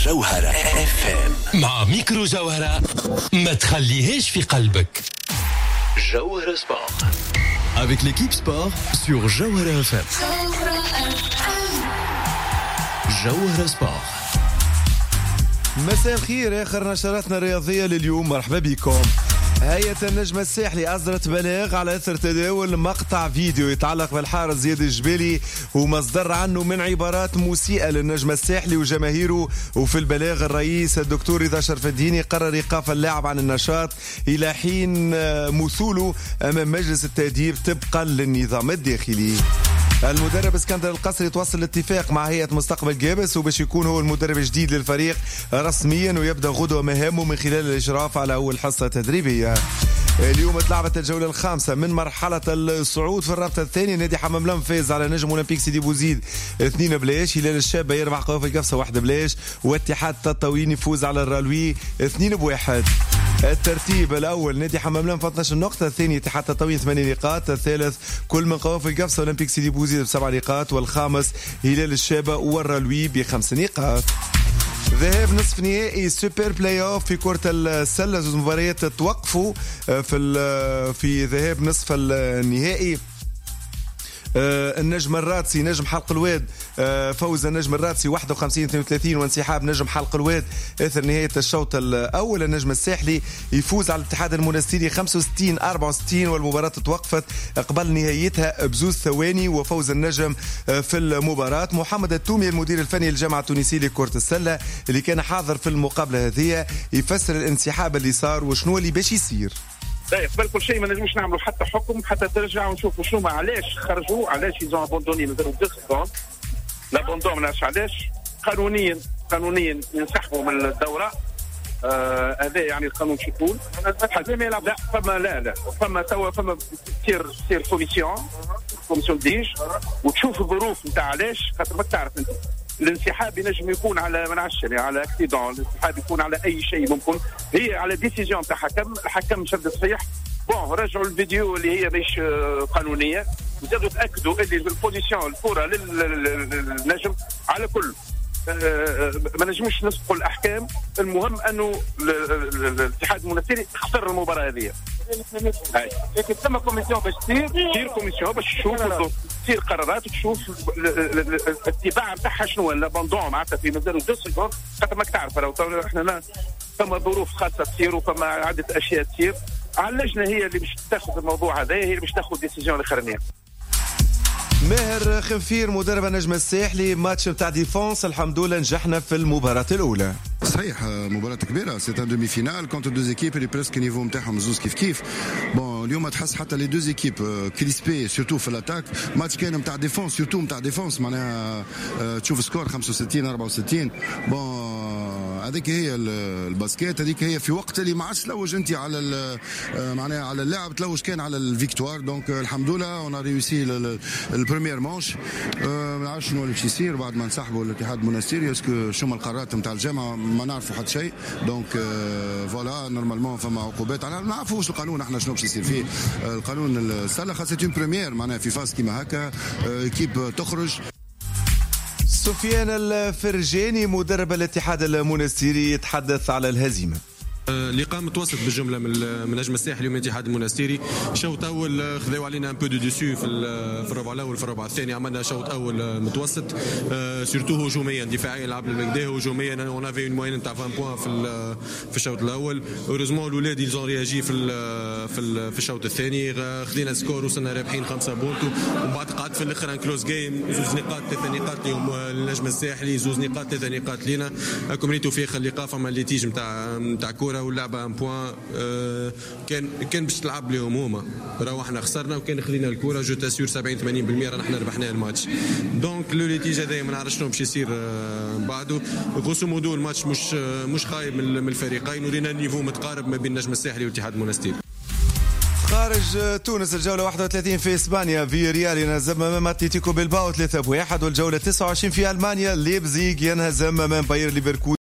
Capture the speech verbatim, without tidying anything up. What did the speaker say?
جوهرة اف ام. مع ميكرو جوهرة، ما تخليهاش في قلبك. جوهرة سبورت avec l'équipe sport sur جوهرة اف ام. جوهرة سبورت. مساء الخير، اخر نشراتنا الرياضيه لليوم. مرحبا بكم. هيئة النجم الساحلي أصدرت بلاغ على أثر تداول مقطع فيديو يتعلق بالحارس زياد الجبالي ومصدر عنه من عبارات مسيئة للنجم الساحلي وجماهيره. وفي البلاغ الرئيس الدكتور رضا شرف الديني قرر إيقاف اللاعب عن النشاط إلى حين مثوله أمام مجلس التأديب طبقا للنظام الداخلي. المدرب اسكندر القصري توصل لاتفاق مع هيئة مستقبل جابس وباش يكون هو المدرب الجديد للفريق رسميا ويبدأ غدوة مهامه من خلال الإشراف على أول حصة تدريبية. اليوم اتلعبت الجولة الخامسة من مرحلة الصعود في الرابطة الثانية. نادي حمام فاز على نجم أولمبيك سيدي بوزيد اثنين بلاش. هلال الشابة يربح قوافي قفصة واحد بلاش. واتحاد تطاوين يفوز على الرالوي اثنين بواحد. الترتيب الأول نادي حمام في اثناشر نقطة، الثاني اتحاد تطاوين ثمانية نقاط، الثالث كل من قوافي القفصة أولمبيك سيدي بوزيد بسبع نقاط، والخامس هلال الشابة والرالوي بخمس نقاط. ذهاب نصف نهائي سوبر بلاي اوف في كرة السلة، زوج مباريات توقفوا في في ذهاب نصف النهائي. آه النجم الراتسي نجم حلق الواد آه فوز النجم الراتسي واحد وخمسين اثنين وثلاثين وانسحاب نجم حلق الواد اثر نهاية الشوط الأول. النجم الساحلي يفوز على الاتحاد المنستيري خمسة وستين أربعة وستين والمباراة توقفت قبل نهايتها بزوز ثواني وفوز النجم آه في المباراة. محمد التومي المدير الفني للجامعة التونسية لكرة السلة اللي كان حاضر في المقابلة هذه يفسر الانسحاب اللي صار وشنو اللي باش يصير. قبل كل شيء ما نجمش نعملوا حتى حكم حتى ترجع ونشوفوا شنو ما علاش خرجوا، علاش يزون ابوندوني مازالوا دو سكوند لابوندون، ما نعرفش علاش. قانونيا قانونيا ينسحبوا من الدوره. هذا آه يعني القانون شكون حتى ما يلعب. لا فما لا لا فما توا فما تصير تصير كوميسيون كوميسيون ديج وتشوف الظروف نتاع علاش. خاطر ما تعرف انت الانسحاب ينجم يكون على ما نعرفش يعني على اكسيدون، الانسحاب يكون على اي شيء ممكن. هي على ديسيجن تاع حكم، الحكم شد صحيح. بون رجعوا الفيديو اللي هي مش قانونيه وزادوا تاكدوا اللي بالبوزيسيون الكره للنجم على كل. ما نجموش نسبقوا الاحكام. المهم انه الاتحاد المنستيري خسر المباراه هذه. لكن ثم كوميسيون باش تصير تصير كوميسيون باش تشوف تصير قرارات وتشوف الاتباع نتاعها شنو. الاباندون معناتها في مازالوا دو سكوند. خاطر ماك تعرف راهو احنا ثم ظروف خاصه تصير وثم عده اشياء تصير. على اللجنه هي اللي باش تاخذ الموضوع هذا، هي اللي باش تاخذ ديسيجن الاخرانيه. ماهر خنفير مدرب النجم الساحلي، ماتش نتاع ديفونس الحمد لله نجحنا في المباراة الأولى. صحيح مباراة كبيرة، سي ان دومي فينال كونتر دوز ايكيب اللي بريسك نيفو نتاعهم زوز كيف كيف. بون اليوم تحس حتى لي دوز ايكيب كريسبي سورتو في الاتاك. ماتش كان نتاع ديفونس سورتو نتاع ديفونس، معناها تشوف سكور خمسة وستين أربعة وستين. بون هذيك هي الباسكيت، هذيك هي في وقت اللي ما عادش تلوج انت على معناها على اللاعب، تلوج كان على الفيكتوار. دونك الحمد لله اون ريوسي البريمير مانش. ما نعرفش شنو اللي باش يصير بعد ما انسحبوا الاتحاد المنستيري. اسكو شنو القرارات نتاع الجامعه ما نعرفوا حتى شيء. دونك فوالا نورمالمون فما عقوبات على ما نعرفوش القانون احنا شنو باش يصير فيه. القانون السله خاصه اون بريمير معناها في فاز كيما هكا ايكيب تخرج. سفيان الفرجاني مدرب الاتحاد المنستيري يتحدث على الهزيمة. لقاء متوسط بالجمله من نجم الساحلي ومن الاتحاد المنستيري. شوط اول خذاو علينا ان بو دو ديسو في في الربع الاول. في الربع الثاني عملنا شوط اول متوسط سورتو هجوميا. دفاعيا لعبنا بالكدا، هجوميا اون افي اون موين تاع عشرين بوان في في الشوط الاول. اوروزمون الاولاد يلزون رياجي في في في الشوط الثاني. خذينا سكور وصلنا رابحين خمسة بونتو. ومن بعد قعدت في الاخر ان كلوز جيم، زوز نقاط ثلاث نقاط اليوم للنجم الساحلي، زوز نقاط ثلاث نقاط لينا. راكم ريتو في اللقاء فما ليتيج نتاع نتاع كوره واللعبه ان بوان. أه كان كان باش تلعب لهم هما، راهو احنا خسرنا وكان خلينا الكره جو تاسيور سبعين ثمانين بالمئة رانا احنا ربحنا الماتش. دونك لو ليتيج هذا ما نعرفش شنو باش يصير أه بعده. غوسو مودو الماتش مش أه مش خايب من الفريقين ورينا النيفو متقارب ما بين النجم الساحلي والاتحاد المنستيري. خارج تونس الجولة واحد وثلاثين في إسبانيا، في ريال ينهزم أمام أتلتيكو بلباو ثلاثة بواحد. والجولة تسعة وعشرين في ألمانيا، ليبزيغ ينهزم أمام باير ليفركوزن